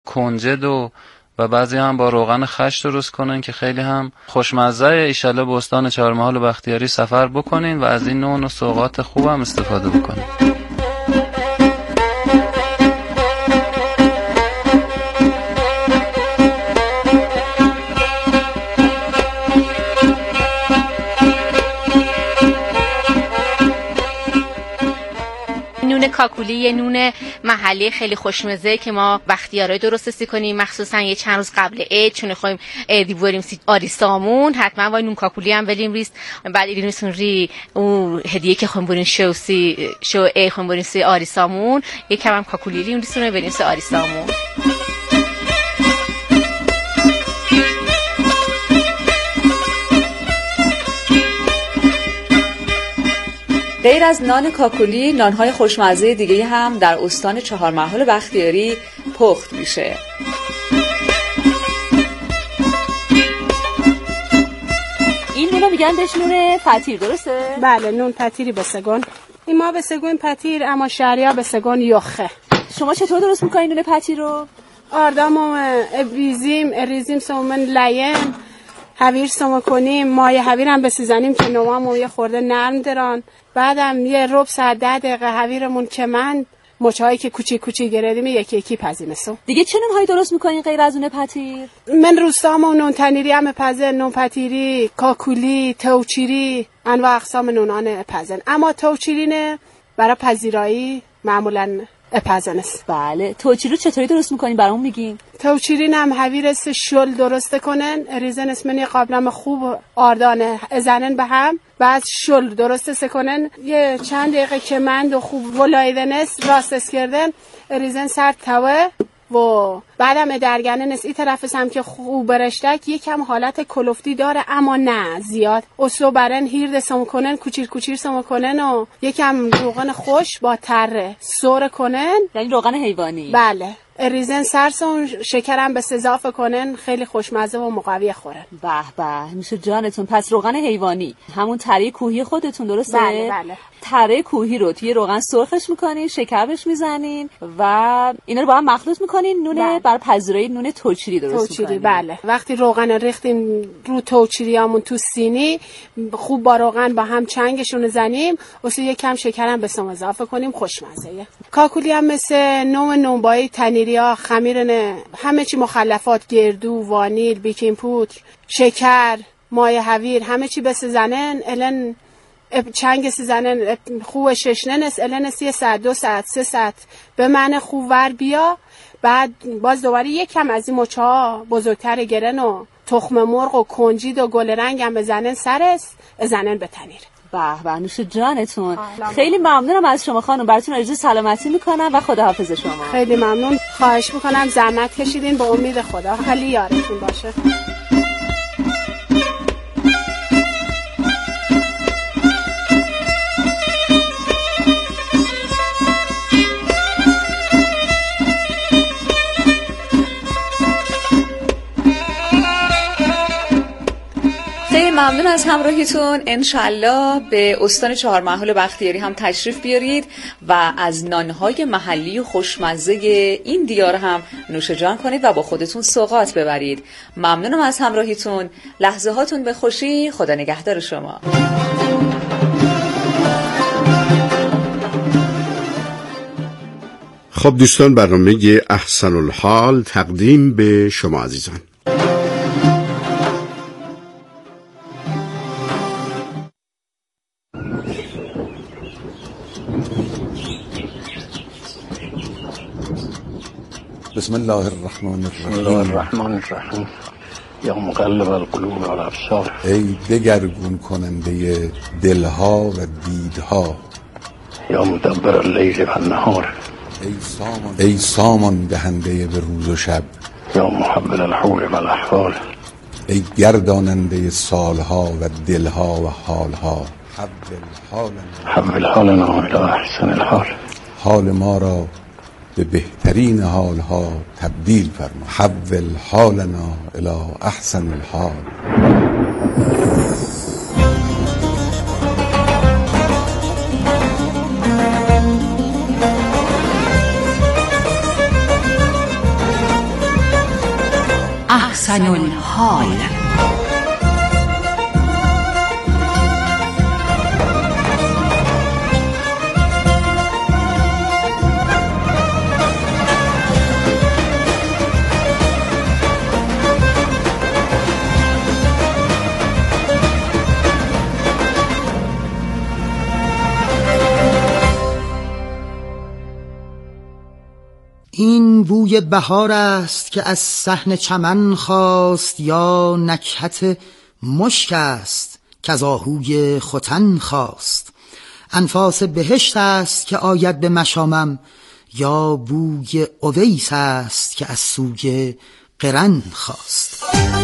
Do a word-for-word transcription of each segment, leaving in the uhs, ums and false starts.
کنجد و و بعضی هم با روغن خش درست کنن که خیلی هم خوشمزه. ایشالله به استان چهارمحال و بختیاری سفر بکنین و از این نوع و سوغات خوب هم استفاده بکنین. نون کاکولی یه نون محلی خیلی خوشمزه که ما بختیاری درست کنیم، مخصوصا یه چند روز قبل عید، چون خواهیم عیدی بریم سی آریسامون، حتما وای نون کاکولی هم بریم ریست. بعد ایرینیسون ری اون هدیه که خواهیم بریم شو سی شو ای خواهیم بریم سی آریسامون، یکم هم کاکولی ری اون بریم سی آریسامون. غیر از نان کاکولی، نان‌های خوشمزه دیگه هم در استان چهارمحال بختیاری پخت میشه. این نونو میگن بهش نون پتیر، درسته؟ بله، نون پتیری بسگون. این ما بسگون پتیر، اما شهریا بسگون یخه. شما چطور درست میکنین نون پتیر رو؟ آردامو ریزیم، ریزیم سومن لین هویر سمو کنیم، مایه هویر هم بسیزنیم که نوامو یه خورده نرم دران. بعدم یه ربع ساعت ده دقیقه هویرمون که من مچه‌هایی که کوچیک کوچیک گردیم یکی یکی پزیمسو. دیگه چه نون‌هایی درست می‌کنین غیر از نون پتیر؟ من روستامو نون تنیری هم پزن، نون پتیری، کاکولی، توچیری، انواع اقسام نونان پزن. اما توچیری نه برای پذیرایی معمولاً اپازن است. بله، توچیری رو چطوری درست میکنین برامون میگین؟ توچیری هم هویرس شل درست کنن، ریزن اسمنی قابلم خوب آردانه ازنن به هم، بعد شل درست سکنن، یه چند دقیقه که مند و خوب ولایدن است راست کردن، ریزن سر توه و بعدم درگنه نست ای طرف هم که خوب برشتک یکم حالت کلفتی داره اما نه زیاد. اصلو برن هیرد سم کنن، کوچیر کوچیر سم کنن و یکم روغن خوش با تره سور کنن، یعنی روغن حیوانی. بله، ریزن سرسون شکرم به اضافه کنن، خیلی خوشمزه و مقوی خورن. به به، میشه جانتون. پس روغن حیوانی، همون تره کوهی خودتون، درسته؟ بله بله. تره کوهی رو توی روغن سرخش میکنین، شکر بهش میزنین و اینا رو با هم مخلوط میکنین، نون بر پذیرایی نون توچیری درست توچیری میکنین. بله. وقتی روغن ریختیم رو توچیریامون تو سینی، خوب با روغن با هم چنگشون زنیم، واسه یکم شکرم بهش اضافه کنیم، خوشمزه. کاکولی هم مثل نوع نونبایی تنیریا، خمیرنه، همه چی مخلفات، گردو، وانیل، بیکینگ پودر، شکر، مایه هویر، همه چی بس زنن. الان چنگ سیزنن خوب ششنن است، الان است یه ساعت دو ساعت سه ساعت به من خوب ور بیا. بعد باز دوباره یکم از این مچه ها بزرگتر گرن و تخم مرغ و کنجید و گل رنگ هم بزنن سر است، بزنن به تنیر. به به، نوش جانتون. خیلی ممنونم از شما خانم، براتون آرزوی سلامتی میکنم و خداحافظ شما. خیلی ممنون، خواهش میکنم زحمت کشیدین، به امید خدا خیلی یارتون باشه. ممنون از همراهیتون. انشالله به استان چهارمحال بختیاری هم تشریف بیارید و از نانهای محلی و خوشمزه این دیار هم نوش جان کنید و با خودتون سوغات ببرید. ممنونم از همراهیتون. لحظه هاتون به خوشی. خدا نگهدار شما. خب دوستان، برنامه احسن الحال تقدیم به شما عزیزان. بسم الله الرحمن الرحیم. بسم الله الرحمن الرحیم. یا مقلب القلوب والابصار. ای دگرگون کننده دلها و دیدها. یا مدبر اللیل و النهار. ای سامان ای سامان دهنده به روز و شب. یا محول الحول و الاحوال. ای گرداننده سالها و دلها و حالها. حول حالنا الی احسن الحال. حال ما را به بهترین حالها تبدیل فرما. حول حالنا الی احسن الحال. احسن الحال. این بوی بهار است که از صحن چمن خاست، یا نکهت مشک است که از آهوی ختن خاست. انفاس بهشت است که آید به مشامم، یا بوی اویس است که از سوی قرن خاست.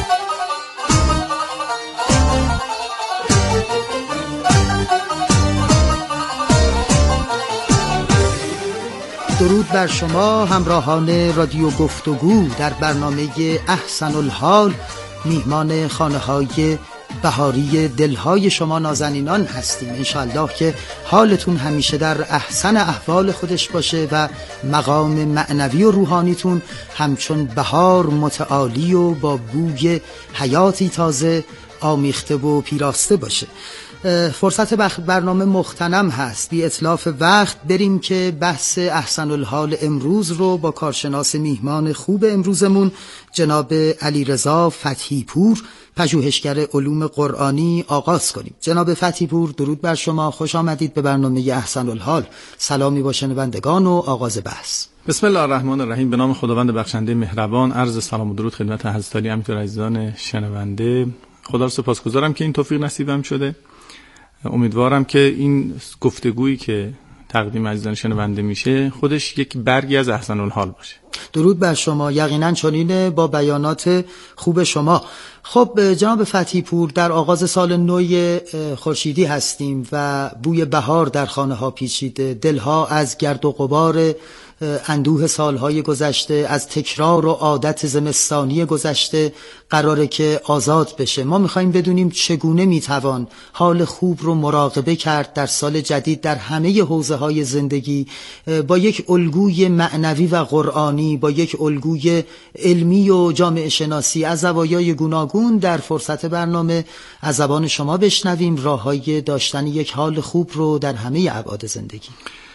درود بر شما همراهان رادیو گفتگو. در برنامه احسن الحال میهمان خانه های بهاری دلهای شما نازنینان هستیم. انشالله که حالتون همیشه در احسن احوال خودش باشه و مقام معنوی و روحانیتون همچون بهار متعالی و با بوی حیاتی تازه آمیخته و پیراسته باشه. فرصت برنامه مغتنم هست. بی اتلاف وقت بریم که بحث احسن الحال امروز رو با کارشناس میهمان خوب امروزمون جناب علیرضا فتحی پور، پژوهشگر علوم قرآنی آغاز کنیم. جناب فتحی پور، درود بر شما، خوش آمدید به برنامه احسن الحال. سلامی با شنوندگان و آغاز بحث. بسم الله الرحمن الرحیم. به نام خداوند بخشنده مهربان. عرض سلام و درود خدمت حضرت علی همینطور عزیزان شنونده. خدا رو سپاسگزارم که این توفیق نصیبم شده. امیدوارم که این گفتگویی که تقدیم عزیزان شنونده میشه خودش یک برگی از احسن الحال باشه. درود بر شما. یقینا چنین با بیانات خوب شما. خب جناب فتحی پور، در آغاز سال نو خورشیدی هستیم و بوی بهار در خانه ها پیچیده. دلها از گرد و غبار اندوه سالهای گذشته، از تکرار و عادت زمستانی گذشته قراره که آزاد بشه. ما میخوایم بدونیم چگونه میتوان حال خوب رو مراقبه کرد در سال جدید در همه حوزه های زندگی، با یک الگوی معنوی و قرآنی، با یک الگوی علمی و جامعه شناسی از زوایای گوناگون. در فرصت برنامه از زبان شما بشنویم راههای داشتن یک حال خوب رو در همه ابعاد زندگی.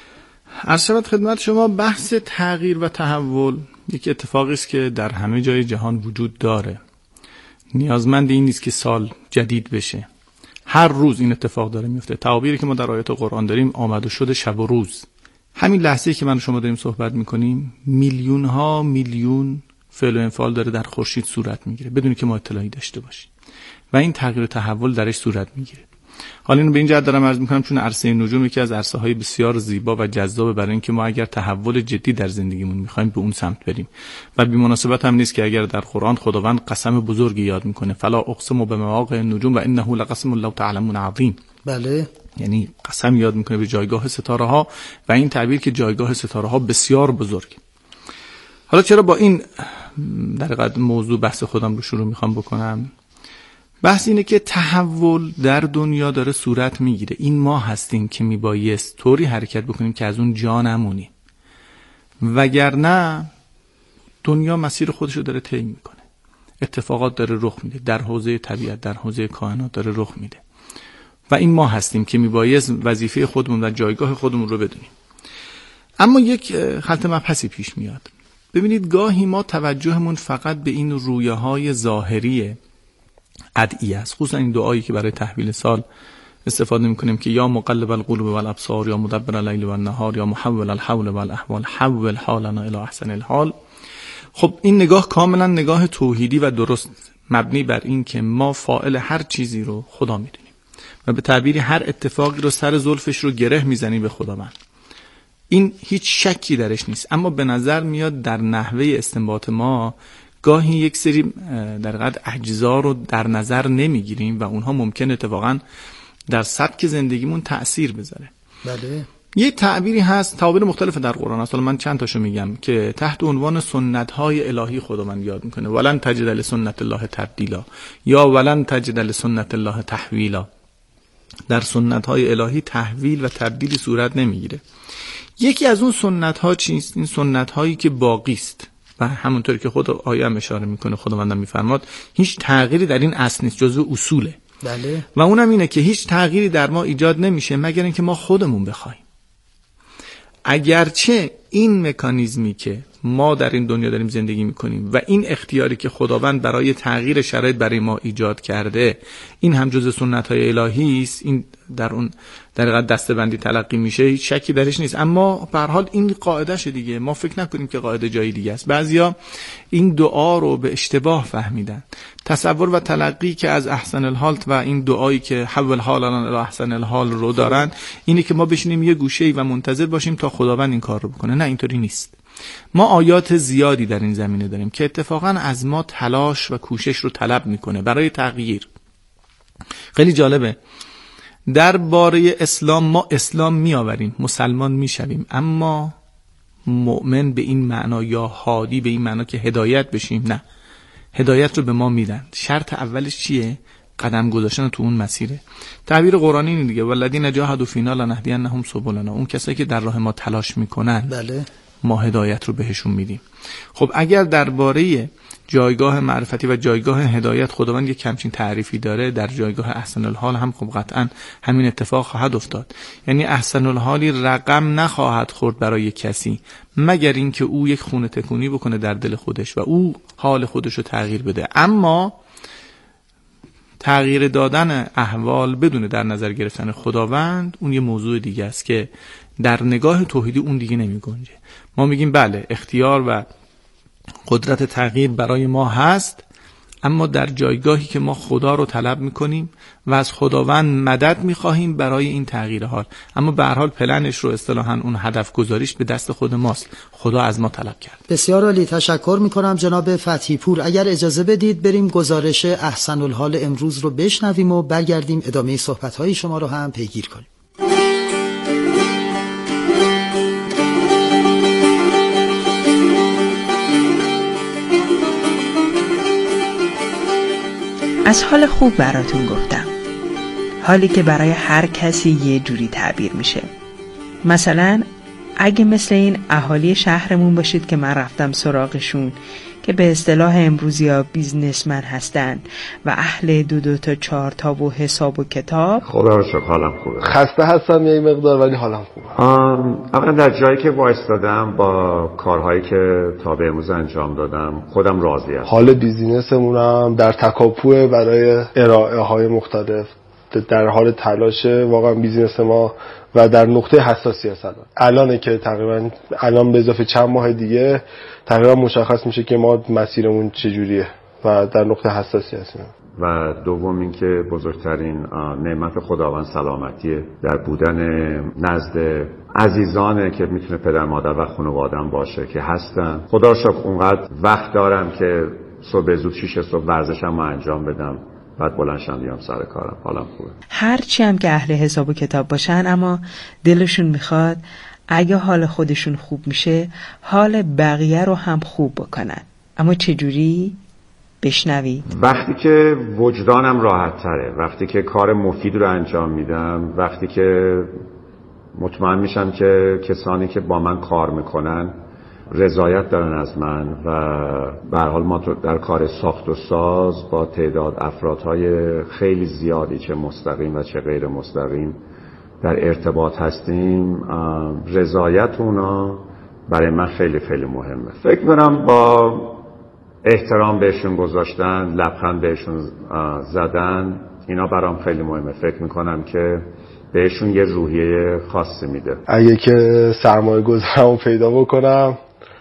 عرض شود خدمت شما، بحث تغییر و تحول یک اتفاقی است که در همه جای جهان وجود داره. نیازمند این نیست که سال جدید بشه. هر روز این اتفاق داره میفته. تعابیری که ما در آیات قرآن داریم آمد و شد شب و روز. همین لحظه‌ای که من و شما داریم صحبت میکنیم میلیون ها میلیون فعل و انفعال داره در خورشید صورت میگیره بدون که ما اطلاعی داشته باشیم و این تغییر و تحول درش صورت میگیره. حالا اینو به این جهت دارم عرض میکنم چون عرصه نجوم یکی از عرصه های بسیار زیبا و جذاب برای اینکه ما اگر تحول جدی در زندگیمون میخوایم به اون سمت بریم و بی مناسبت هم نیست که اگر در قرآن خداوند قسم بزرگی یاد میکنه فلا اقسم بمواقع النجوم و انه لقسم لو تعلمون عظیم. بله، یعنی قسم یاد میکنه به جایگاه ستاره ها و این تعبیر که جایگاه ستاره ها بسیار بزرگ. حالا چرا با این در حقیقت موضوع بحث خودم رو شروع میخوام بکنم؟ بحث اینه که تحول در دنیا داره صورت میگیره. این ما هستیم که میبایست طوری حرکت بکنیم که از اون جا نمونیم، وگرنه دنیا مسیر خودش رو داره طی میکنه. اتفاقات داره رخ میده در حوزه طبیعت، در حوزه کائنات داره رخ میده و این ما هستیم که میبایست وظیفه خودمون و جایگاه خودمون رو بدونیم. اما یک خلط مبحثی پیش میاد. ببینید گاهی ما توجهمون فقط به این رویه های ظاهری ادعیه است، خصوصا این دعایی که برای تحویل سال استفاده میکنیم که یا مقلب القلوب والابصار یا مدبر اللیل والنهار یا محول الحول والاحوال حول حالنا الی احسن الحال. خب این نگاه کاملا نگاه توحیدی و درست مبنی بر این که ما فاعل هر چیزی رو خدا میدونیم و به تعبیری هر اتفاقی رو سر زلفش رو گره میزنیم به خداوند. این هیچ شکی درش نیست، اما به نظر میاد در نحوه استنباط ما گاهی یک سری در حقیقت اجزا رو در نظر نمیگیریم و اونها ممکن اتفاقا در سبک زندگیمون تأثیر بذاره. بله. یه تعبیری هست، تعابیر مختلف در قرآن هست، من چند تاشو میگم که تحت عنوان سنت های الهی خداوند یاد میکنه. ولن تجد لسنت الله تبدیلا یا ولن تجد لسنت الله تحویلا. در سنت های الهی تحویل و تبدیلی صورت نمیگیره. یکی از اون سنت ها چیست؟ این سنت هایی که باقی است و همونطوری که خود آیه هم اشاره میکنه، خداوندم میفرماد هیچ تغییری در این اصل نیست، جزو اصوله. بله. و اونم اینه که هیچ تغییری در ما ایجاد نمیشه مگر اینکه ما خودمون بخوایم. اگرچه این مکانیزمی که ما در این دنیا داریم زندگی میکنیم و این اختیاری که خداوند برای تغییر شرایط برای ما ایجاد کرده، این هم جز سنت‌های الهی است، این در اون در حقیقت دسته‌بندی تلقی میشه، هیچ شکی درش نیست. اما به هر حال این قاعده‌شه دیگه، ما فکر نکنیم که قاعده جای دیگه است. بعضیا این دعا رو به اشتباه فهمیدن. تصور و تلقی که از احسن الحال و این دعایی که حول حالنا الی احسن الحال رو دارن، اینه که ما بشینیم یه گوشه‌ای و منتظر باشیم تا خداوند این کار رو بکنه. نه، اینطوری نیست. ما آیات زیادی در این زمینه داریم که اتفاقا از ما تلاش و کوشش رو طلب میکنه برای تغییر. خیلی جالبه، درباره اسلام ما اسلام میآوریم، مسلمان میشویم، اما مؤمن به این معنا یا هادی به این معنا که هدایت بشیم، نه، هدایت رو به ما میدن. شرط اولش چیه؟ قدم گذاشتن تو اون مسیره. تعبیر قرآنی اینه دیگه، والذین جاهدوا فینا لنهدینهم سبلنا. اون کسایی که در راه ما تلاش میکنن، بله، ما هدایت رو بهشون میدیم. خب اگر درباره جایگاه معرفتی و جایگاه هدایت خداوند یک کمچین تعریفی داره، در جایگاه احسن الحال هم خب قطعا همین اتفاق خواهد افتاد. یعنی احسن الحالی رقم نخواهد خورد برای کسی مگر اینکه او یک خونه تکونی بکنه در دل خودش و او حال خودش رو تغییر بده. اما تغییر دادن احوال بدون در نظر گرفتن خداوند، اون یه موضوع دیگه است که در نگاه توحیدی اون دیگه نمی گنجه. ما میگیم بله، اختیار و قدرت تغییر برای ما هست، اما در جایگاهی که ما خدا رو طلب میکنیم و از خداوند مدد میخواهیم برای این تغییر حال. اما به هر حال پلنش رو اصطلاحاً اون هدف گذاریش به دست خود ماست، خدا از ما طلب کرد. بسیار عالی، تشکر میکنم جناب فتحی پور. اگر اجازه بدید بریم گزارش احسن الحال امروز رو بشنویم و برگردیم ادامه صحبت‌های شما رو هم پیگیر کنیم. از حال خوب براتون گفتم، حالی که برای هر کسی یه جوری تعبیر میشه. مثلا اگه مثل این اهالی شهرمون باشید که من رفتم سراغشون، که به اصطلاح امروزی ها بیزنسمن هستن و اهل دو دو تا چهار تا و حساب و کتاب. خدا رو شکر حالم خوبه. خسته هستم یه مقدار ولی حالم خوبه. اولا در جایی که وایستادم با کارهایی که تا به امروز انجام دادم خودم راضی هستم. حال بیزینسمونم در تکاپوه برای ارائه های مختلف، در حال تلاشه واقعا بیزینس ما و در نقطه حساسی هست. الان الانه که تقریبا الان به اضافه چند ماه دیگه تقریبا مشخص میشه که ما مسیرمون چجوریه و در نقطه حساسی هستیم. و دوم این که بزرگترین نعمت خداوند سلامتیه، در بودن نزد عزیزانه که میتونه پدر مادر و خانواده‌ام باشه که هستن. خدا رو شکر اونقدر وقت دارم که صبح زود شیش صبح ورزشم رو انجام بدم، بعد بلندشم بیام سر کارم، حالم خوبه. هرچی هم که اهل حساب و کتاب باشن، اما دلشون میخواد اگه حال خودشون خوب میشه حال بقیه رو هم خوب بکنن. اما چجوری؟ بشنوی. وقتی که وجدانم راحت تره، وقتی که کار مفید رو انجام میدم، وقتی که مطمئن میشم که کسانی که با من کار میکنن رضایت دارن از من و به هر حال ما در کار ساخت و ساز با تعداد افرادهای خیلی زیادی چه مستقیم و چه غیر مستقیم در ارتباط هستیم، رضایت اونا برای من خیلی خیلی مهمه. فکر می‌کنم با احترام بهشون گذاشتن، لبخند بهشون زدن، اینا برام خیلی مهمه. فکر می‌کنم که بهشون یه روحیه خاصی میده. اگه که سرمایه گذارمو پیدا بکنم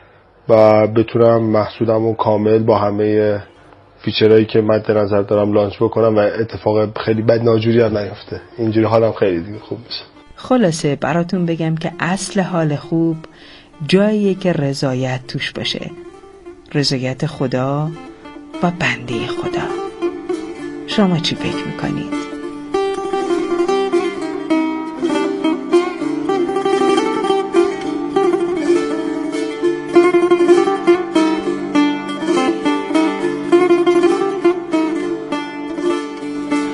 و بتونم محصولمو کامل با همه فیچرهایی که مد نظر دارم لانچ بکنم و اتفاق خیلی بد ناجوری هم نیفته، اینجوری حالم خیلی دیگه خوب میشه. خلاصه براتون بگم که اصل حال خوب جاییه که رضایت توش باشه، رضایت خدا و بنده خدا. شما چی فکر میکنید؟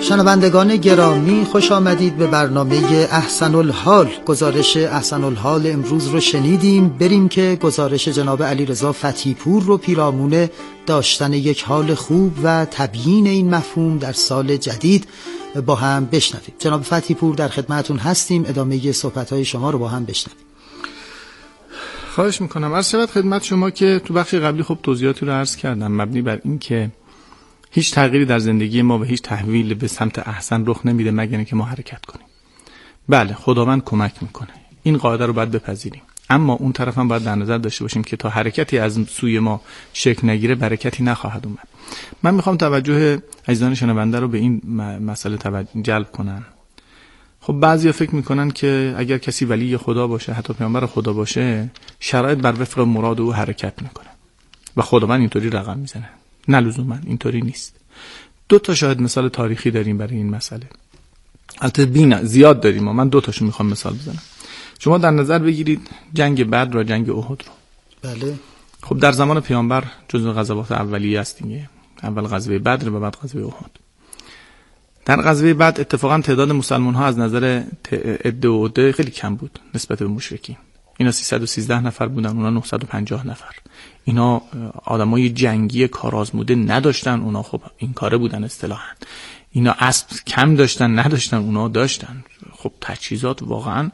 شنوندگان گرامی، خوش آمدید به برنامه احسن الحال. گزارش احسن الحال امروز رو شنیدیم. بریم که گزارش جناب علیرضا فتحی پور رو پیرامون داشتن یک حال خوب و تبیین این مفهوم در سال جدید با هم بشنویم. جناب فتحی پور در خدمتون هستیم، ادامه صحبت‌های شما رو با هم بشنویم. خواهش میکنم. عرض شود خدمت شما که تو بخش قبلی خب توضیحاتی رو عرض کردم مبنی بر این که هیچ تغییری در زندگی ما و هیچ تحویل به سمت احسن رخ نمیده مگر اینکه ما حرکت کنیم. بله، خداوند کمک میکنه، این قاعده رو باید بپذیریم، اما اون طرف هم باید در نظر داشته باشیم که تا حرکتی از سوی ما شکل نگیره برکتی نخواهد اومد. من میخوام توجه عزیزان شنونده رو به این مسئله توجه جلب کنم. خب بعضیا فکر میکنن که اگر کسی ولی خدا باشه، حتی پیامبر خدا باشه، شرایط بر وفق مراد او حرکت میکنه و خداوند اینطوری رقم میزنه. نه لزوما اینطوری نیست. دو تا شاهد مثال تاریخی داریم برای این مسئله. البته بینا زیاد داریم و من دو تاشو میخوام مثال بزنم. شما در نظر بگیرید جنگ بدر و جنگ احد رو. بله. خب در زمان پیامبر جزو غزوات اولیه است دیگه. اول غزوه بدر و بعد غزوه احد. در غزوه بعد اتفاقا تعداد مسلمان ها از نظر عده و عده خیلی کم بود نسبت به مشرکین. اینا سیصد و سیزده نفر بودن، اونا نهصد و پنجاه نفر. اینا آدمای جنگی کارآزموده نداشتن، اونا خب این کاره بودن اصطلاحاً. اینا اسب کم داشتن نداشتن، اونا داشتن. خب تجهیزات واقعاً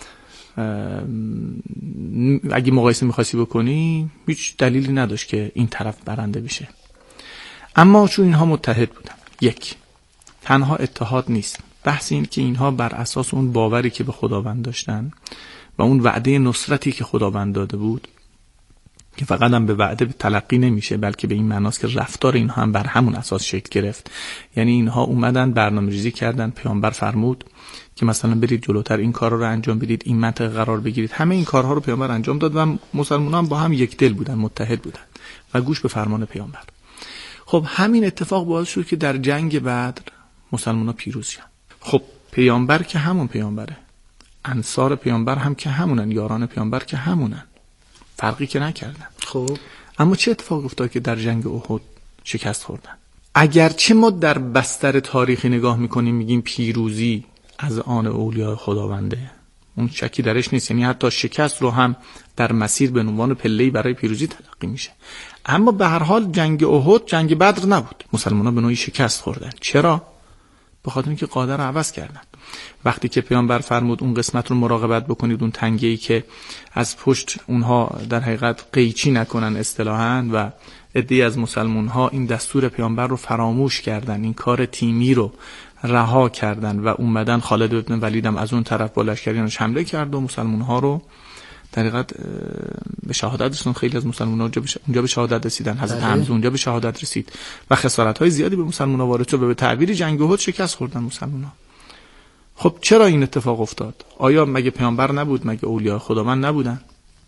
اگه مقایسه می‌خواستی بکنی هیچ دلیلی نداشت که این طرف برنده بشه. اما چون اینها متحد بودن، یک، تنها اتحاد نیست، بحث این که اینها بر اساس اون باوری که به خداوند داشتن و اون وعده نصرتی که خداوند داده بود که فقط هم به وعده تلقی نمیشه بلکه به این معناست که رفتار اینها هم بر همون اساس شکل گرفت. یعنی اینها اومدن برنامه‌ریزی کردن، پیامبر فرمود که مثلا برید جلوتر این کارا رو انجام بدید، این منطقه قرار بگیرید. همه این کارها رو پیامبر انجام داد و مسلمانان با هم یک دل بودن، متحد بودن و گوش به فرمان پیامبر. خب همین اتفاق باعث شد که در جنگ بدر مسلمانان پیروز شدن. خب پیامبر که همون پیامبره، انصار پیامبر هم که همونن، یاران پیامبر که همونن، فرقی که نکردن. خب اما چه اتفاق افتاد که در جنگ احد شکست خوردن؟ اگرچه ما در بستر تاریخی نگاه میکنیم میگیم پیروزی از آن اولیاء خداونده، اون شکی درش نیست، یعنی حتی شکست رو هم در مسیر به عنوان پله‌ای برای پیروزی تلقی میشه. اما به هر حال جنگ احد جنگ بدر نبود، مسلمانان به نوعی شکست خوردن. چرا؟ به خاطر اینکه قاعده رو عوض کردن. وقتی که پیامبر فرمود اون قسمت رو مراقبت بکنید، اون تنگه‌ای که از پشت اونها در حقیقت قیچی نکنن اصطلاحاً، و عده‌ای از مسلمان‌ها این دستور پیامبر رو فراموش کردن، این کار تیمی رو رها کردن و اومدن خالد بن ولید هم از اون طرف با لشکریانش حمله کرد و مسلمان‌ها رو در حقیقت به شهادت رسوندن. خیلی از مسلمان‌ها اونجا به شهادت رسیدن، حضرت حمزه اونجا به شهادت رسید و خسارت‌های زیادی به مسلمان‌ها وارد شد و به تعبیر جنگ احد شکست خوردن مسلمان‌ها. خب چرا این اتفاق افتاد؟ آیا مگه پیامبر نبود؟ مگه اولیاء خداوند نبودن؟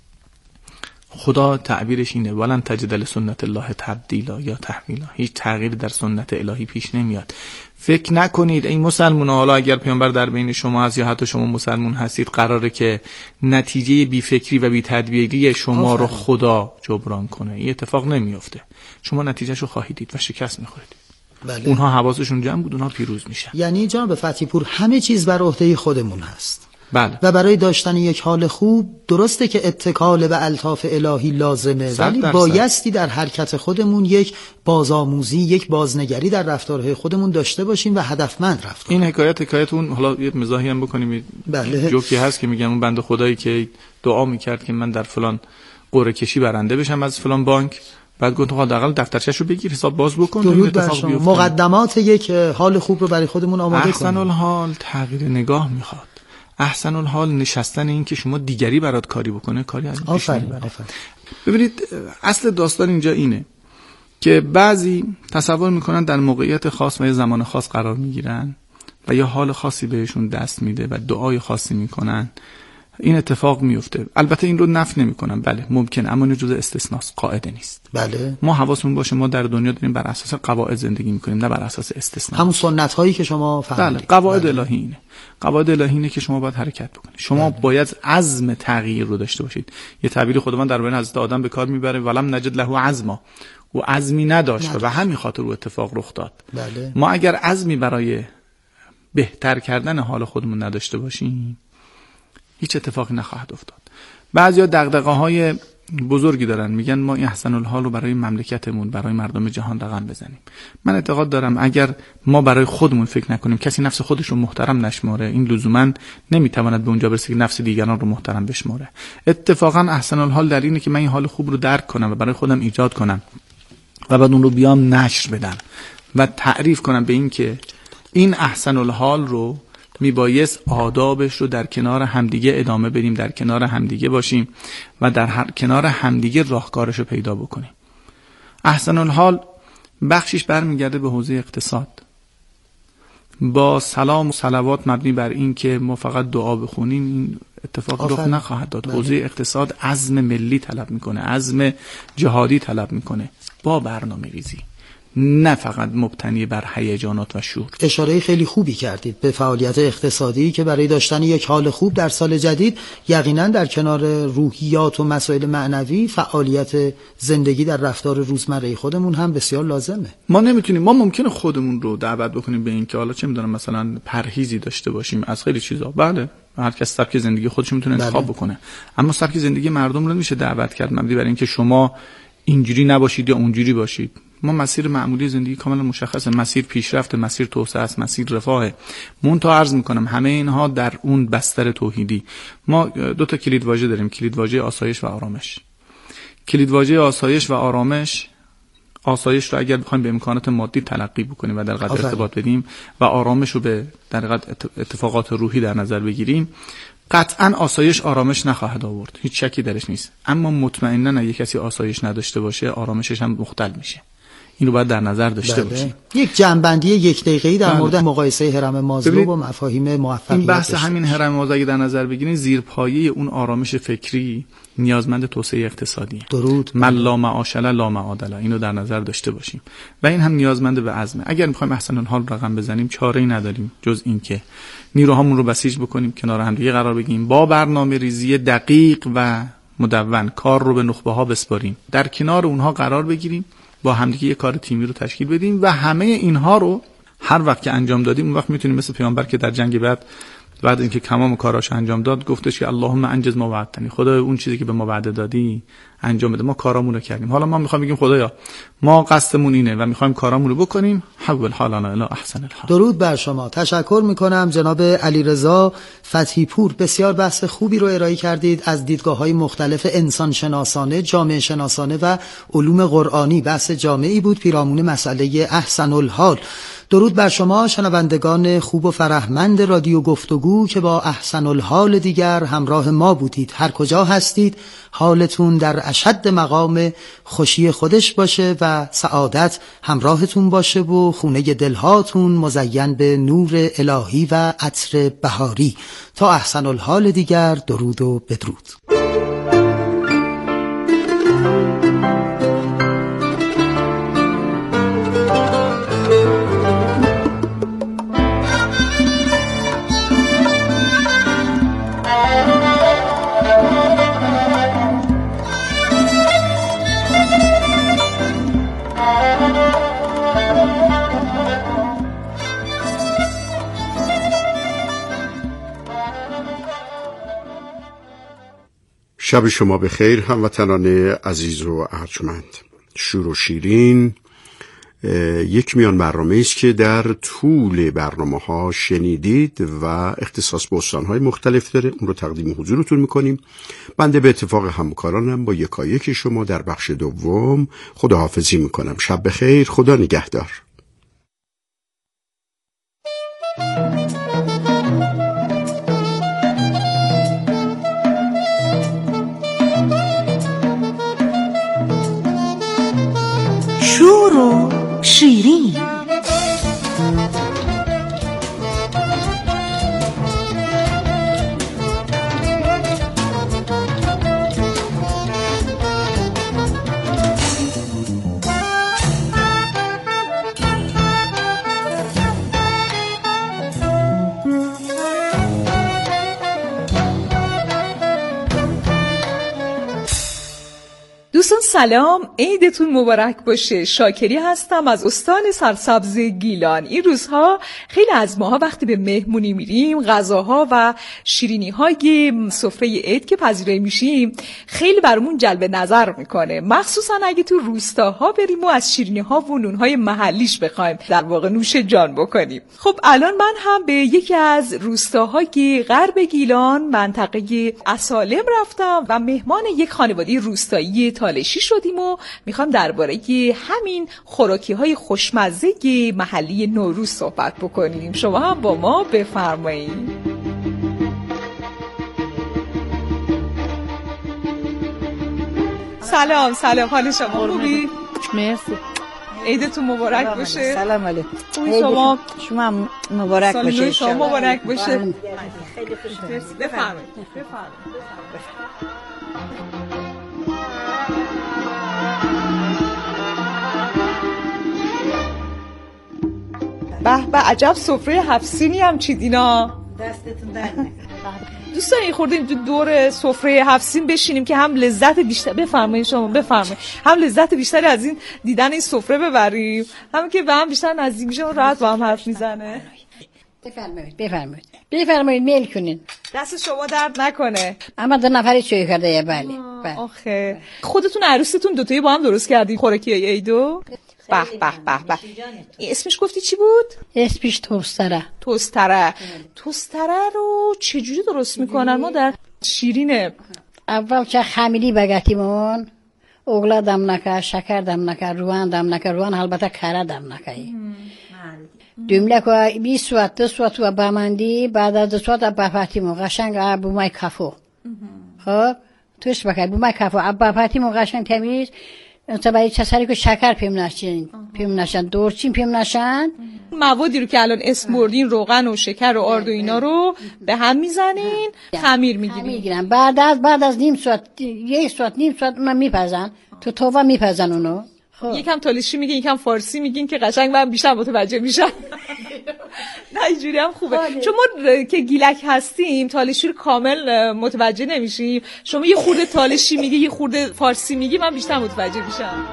خدا تعبیرش اینه ولن تجد لسنت الله تبدیلا یا تحویلا، هیچ تغییری در سنت الهی پیش نمیاد. فکر نکنید این مسلمان‌ها، حالا اگر پیامبر در بین شما هست یا حتی شما مسلمان هستید، قراره که نتیجه بی فکری و بی تدبیری شما رو خدا جبران کنه. این اتفاق نمیافته. شما نتیجهشو خواهید دید و شکست میخورید. بله. اونها حواسشون جمع بود، اونها پیروز میشن. یعنی جناب فتحی پور همه چیز بر عهده خودمون هست. بله. و برای داشتن یک حال خوب درسته که اتکال به الطاف الهی لازمه، ولی بایستی در حرکت خودمون یک بازآموزی، یک بازنگری در رفتارهای خودمون داشته باشیم و هدفمند رفتار. این حکایت حکایت اون، حالا یه مزاحی هم بکنیم. بله. جوکی هست که میگن اون بنده خدایی که دعا میکرد که من در فلان قرعه کشی برنده بشم از فلان بانک، بعد گفت حداقل دفترچه‌شو بگیر، حساب باز بکن، این اتفاق بیفته. مقدمات یک حال خوب رو برای خودمون آماده کنیم. احسن الحال تغییر نگاه میخواد. احسن الحال نشستن این که شما دیگری برات کاری بکنه، کاری از پیش نمیبره. ببینید اصل داستان اینجا اینه که بعضی تصور میکنن در موقعیت خاص و یه زمان خاص قرار میگیرن و یه حال خاصی بهشون دست میده و دعای خاصی میکنن، این اتفاق میفته. البته این رو نفی نمیکنم، بله ممکن، اما این جزء استثناست، قاعده نیست. بله. ما حواسمون باشه ما در دنیا داریم بر اساس قواعد زندگی میکنیم، نه بر اساس استثنا. همون سنت هایی که شما فهمیدید. بله، قواعد بله. الهی اینه. قواعد الهی اینه که شما باید حرکت بکنید. شما بله. باید عزم تغییر رو داشته باشید. یه تعبیر خداوند در بین حضرت آدم به کار میبره ولم نجد له عزما. و عزمی نداشت و به همین خاطر او اتفاق رخ داد. بله. ما اگر عزمی برای بهتر کردن حال خودمون نداشته باشیم هیچ اتفاقی نخواهد افتاد. بعضیا دغدغه‌های بزرگی دارن، میگن ما این احسن الحال رو برای مملکتمون، برای مردم جهان رقم بزنیم. من اعتقاد دارم اگر ما برای خودمون فکر نکنیم، کسی نفس خودش رو محترم نشماره، این لزوما نمیتواند به اونجا برسه که نفس دیگران رو محترم بشماره. اتفاقا احسن الحال در اینه که من این حال خوب رو درک کنم و برای خودم ایجاد کنم و بعد اون رو بیام نشر بدم و تعریف کنم به این که این احسن الحال رو میبایست آدابش رو در کنار همدیگه ادامه بدیم، در کنار همدیگه باشیم و در هر کنار همدیگه راهکارش رو پیدا بکنیم. احسن الحال بخشش برمیگرده به حوزه اقتصاد. با سلام و صلوات مبنی بر این که ما فقط دعا بخونیم این اتفاق رخ نخواهد داد. حوزه اقتصاد عزم ملی طلب میکنه، عزم جهادی طلب میکنه با برنامه ریزی، نه فقط مبتنی بر هیجانات و شور. اشاره خیلی خوبی کردید به فعالیت اقتصادی که برای داشتن یک حال خوب در سال جدید یقینا در کنار روحیات و مسائل معنوی فعالیت زندگی در رفتار روزمره خودمون هم بسیار لازمه. ما نمیتونیم، ما ممکنه خودمون رو دعوت بکنیم به این که حالا چه میدونم مثلا پرهیزی داشته باشیم از خیلی چیزا. بله، هر کس سبک زندگی خودش میتونه انتخاب بله. بکنه، اما سبک زندگی مردم رو میشه دعوت کرد مبنی بر اینکه شما اینجوری نباشید یا اونجوری باشید. ما مسیر معمولی زندگی کاملا مشخصه، مسیر پیشرفت، مسیر توسعه است، مسیر رفاه. منتها عرض میکنم همه اینها در اون بستر توحیدی. ما دو تا کلید واژه داریم، کلید واژه آسایش و آرامش. کلید واژه آسایش و آرامش، آسایش رو اگر بخوایم به امکانات مادی تلقی بکنیم و در قدر ارتباط بدیم و آرامش رو به در قدر اتفاقات روحی در نظر بگیریم، قطعا آسایش آرامش نخواهد آورد، هیچ شکی درش نیست. اما مطمئنا اگه کسی آسایش نداشته باشه آرامشش هم مختل میشه. این رو باید در نظر داشته باشیم. یک جنبندی یک دقیقه‌ای در مورد مقایسه هرم مازلو با مفاهیم موفقیت. این بحث همین هرم مازلو اگه در نظر بگیرین، زیرپایه اون آرامش فکری نیازمند توسعه اقتصادیه. درود. من لا معاشله لا معادله، اینو در نظر داشته باشیم. و این هم نیازمند به عزمه. اگر می‌خوایم احسن الحال رقم بزنیم چاره‌ای نداریم جز این که نیروهامون رو بسیج بکنیم، کنار هم دیگه قرار بگیریم، با برنامه‌ریزی دقیق و مدون کار رو به نخبه‌ها بسپاریم، در کنار اونها قرار بگیریم، با همدیگه یه کار تیمی رو تشکیل بدیم و همه اینها رو هر وقت که انجام دادیم اون وقت میتونیم مثل پیامبر که در جنگ بعد بعد اینکه تمام کاراش انجام داد گفتش که اللهم انجز ما وعدتنی، خدا اون چیزی که به ما وعده دادی انجام بده. ما کارامون رو کردیم، حالا ما میخوایم بگیم خدایا ما قصدمون اینه و میخوایم کارامون رو بکنیم، حول حالنا الی احسن الحال. درود بر شما. تشکر میکنم جناب علیرضا فتحی پور، بسیار بحث خوبی رو ارائه کردید از دیدگاه‌های مختلف انسان شناسانه، جامعه شناسانه و علوم قرآنی. بحث جامعی بود پیرامون مسئله احسن الحال. درود بر شما شنوندگان خوب و فرهمند رادیو گفتگو که با احسن الحال دیگر همراه ما بودید. هر کجا هستید حالتون در اشد مقام خوشی خودش باشه و سعادت همراهتون باشه و خونه دلهاتون مزین به نور الهی و عطر بهاری. تا احسن الحال دیگر، درود و بدرود. شب شما به خیر هموطنان عزیز و ارجمند. شور و شیرین یک میان برنامه است که در طول برنامه ها شنیدید و اختصاص به استانهای مختلف داره. اون رو تقدیم حضورتون میکنیم. بنده به اتفاق همکارانم با یکایک شما در بخش دوم خداحافظی میکنم. شب بخیر، خدا نگهدار. شور و شیرین. دوستان سلام، عیدتون مبارک باشه. شاکری هستم از استان سرسبز گیلان. این روزها خیلی از ماها وقتی به مهمونی میریم غذاها و شیرینی های سفره عید که پذیرایی میشیم خیلی برامون جلب نظر میکنه، مخصوصا اگه تو روستاها بریم و از شیرینی ها و نون های محلیش بخوایم در واقع نوش جان بکنیم. خب الان من هم به یکی از روستاهای غرب گیلان منطقه اصالم رفتم و مهمان یک خانواده روستایی تالشی شدیم و میخوام درباره همین خوراکی های خوشمزه محلی نوروز صحبت بکنیم. شما هم با ما بفرمایید. سلام سلام، حال شما خوبی؟ مرسی. عیدتون مبارک باشه. سلام علیکم. شما شما مبارک باشه. سال شما مبارک باشه. خیلی خوش مرسی. بفرمایید. بفرمایید. به به، عجب سفره هفسینی هم چیدینا. دستتون درد. دوستان این خورده دور سفره هفسین بشینیم که هم لذت بیشتر، بفرمایید شما بفرمایید، هم لذت بیشتری از این دیدن این سفره ببریم، هم که به هم بیشتر نزدیک میشیم و راحت با هم حرف میزنه. بفرمایید بفرمایید بفرمایید میل کنین. دست شما درد نکنه. اما دو نفری چوی کرده یه بله. آخه خودتون عروستون دوتایی با هم درست کردین خوراکی عیدو؟ به به به به. اسمش گفتی چی بود؟ اسمش توستره. توستره. توستره رو چجوری درست میکنن؟ ما در شیرینه اول چه خمیری بگتیمون، اوگلا دم نکه، شکر دم نکه، روان دم نکه، روان البته کره دم نکه. دومله که بیست ساعت دو ساعت و بماندی، بعد از دو ساعت بپاتیمون قشنگ ابومای کافو. خب توش بکن ابومای کافو ابپاتیمون قشنگ تمیز. مثلا باید چساری که شکر پیم نشن، پیم نشن، دورچین پیم نشن. موادی رو که الان اسم بردین، روغن و شکر و آرد و اینا رو به هم میزنین، خمیر میگیرین. بعد از بعد از نیم ساعت، یک ساعت نیم ساعت اونا میپزن، تو تووا میپزن اونو. خب. یکم تالشی میگین، یکم فارسی میگین که قشنگ من بیشتر متوجه میشم. نه اینجوری هم خوبه. چون ما که گیلک هستیم تالشی رو کامل متوجه نمیشیم. شما یه خورده تالشی میگی، یه خورده فارسی میگی، من بیشتر متوجه میشم.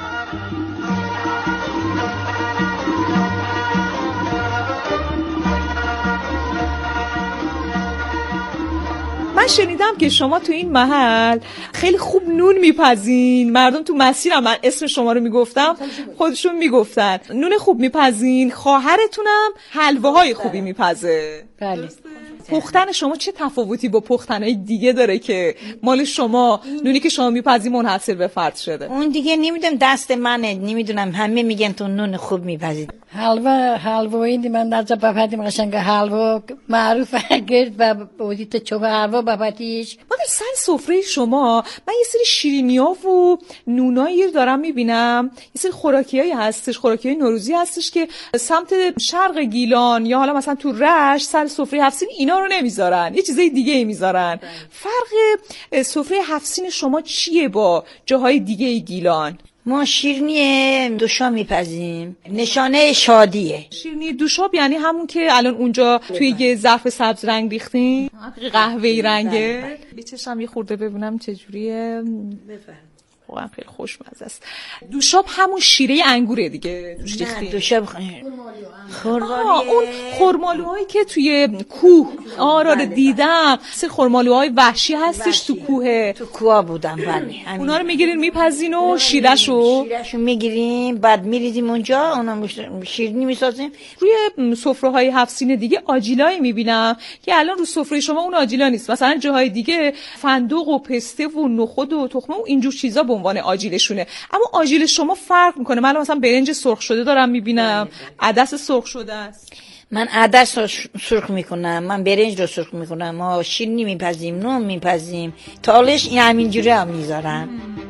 من شنیدم که شما تو این محل خیلی خوب نون میپزین. مردم تو مسیرم من اسم شما رو میگفتم خودشون میگفتن نون خوب میپزین. خواهرتونم حلواهای خوبی میپزه. بله. پختن شما چه تفاوتی با پختنهای دیگه داره که مال شما نونی که شما میپزی منحصر به فرد شده؟ اون دیگه نمیدونم دست منه، نمیدونم همه میگن تو نون خوب میپزید. حلوا حلوایی من در جا بپاتیم قشنگ حلوا معروفه گرد و بودی تو چوب حلوا بپاتیش. ما در سر سفره شما من یه سری شیرینی‌ها و نونایی دارم میبینم، یه سری خوراکیایی هستش، خوراکیای نوروزی هستش که سمت شرق گیلان یا حالا مثلا تو رشت سر سفره هفسین اینا رو نمیذارن، یه چیزای دیگه ای میذارن. فرق سفره هفسین شما چیه با جاهای دیگه گیلان؟ ما شیرینی دوشاب میپزیم، نشانه شادیه. شیرینی دوشاب یعنی همون که الان اونجا توی یه ظرف سبز رنگ ریختین، قهوه‌ای رنگه. بچشم یه خورده ببینم چجوریه. بفرمایید. واقعا خیلی خوشمزه است. دوشاب همون شیره انگوره دیگه. نه دوشاب خرمالو، اون خرمالوهایی که توی کوه آره دیدم، سه خرمالوهای وحشی هستش تو کوه. تو کوه بودم بله. اونا رو میگیرین میپزین و شیرهشو شیرهشو میگیریم، بعد میریزیم اونجا، اونا شیرینی میسازیم. روی سفره‌های هفسین دیگه آجیلایی میبینم که الان رو سفره شما اون آجیلا نیست. مثلا جاهای دیگه فندق و پسته و نخود و تخمه و اینجور چیزا به عنوان آجیلشونه، اما آجیل شما فرق میکنه. من مثلا برنج سرخ شده دارم میبینم، عدس سرخ شده است. من عدس رو سرخ میکنم، من برنج رو سرخ میکنم، ما شیرینی میپزیم، نون میپزیم، تالش این همینجوری هم میذارن.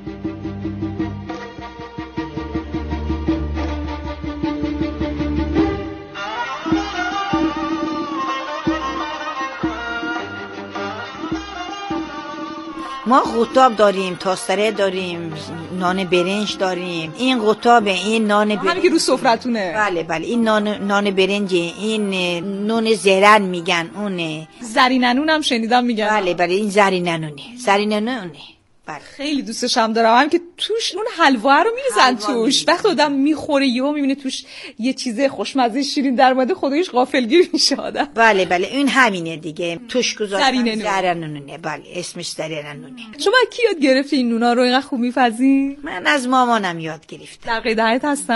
ما قطاب داریم، تاستره داریم، نان برنج داریم. این قطاب، این نان برنج همین که رو سفرتونه. بله بله، این نان نان برنج، این نون زرن میگن، اونه زریننون هم شنیدم میگن. بله بله، این زریننونه، زریننونه. خیلی دوستش هم دارم، هم که توش اون حلوا رو میریزن توش، وقتی آدم میخوره یهو میبینه توش یه چیز خوشمزه شیرین در اومده خودش غافلگیر میشه آدم. بله بله این همینه دیگه، توش گذاشتن زرین نونه. بله اسمش زرین نونه. شما کی یاد گرفتی این نونا رو اینقدر خوب میپزی؟ من از مامانم یاد گرفتم. در قید حیات هستن؟